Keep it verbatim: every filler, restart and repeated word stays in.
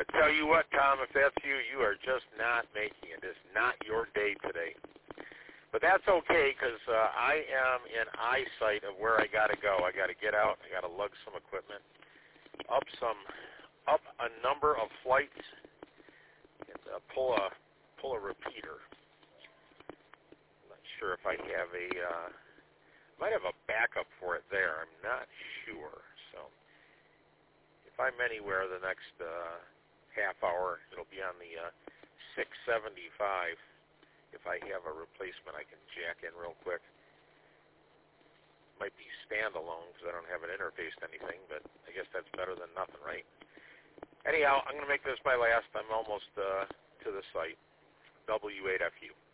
I tell you what, Tom, if that's you, you are just not making it. It's not your day today. But that's okay, because uh, I am in eyesight of where I got to go. I got to get out. I got to lug some equipment up some, up a number of flights, and uh, pull a pull a repeater. I'm not sure if I have a. Uh, might have a backup for it there. I'm not sure. So if I'm anywhere the next uh, half hour, it'll be on the uh, six seventy-five. If I have a replacement, I can jack in real quick. Might be standalone because I don't have it interfaced to anything, but I guess that's better than nothing, right? Anyhow, I'm going to make this my last. I'm almost uh, to the site. W eight F U.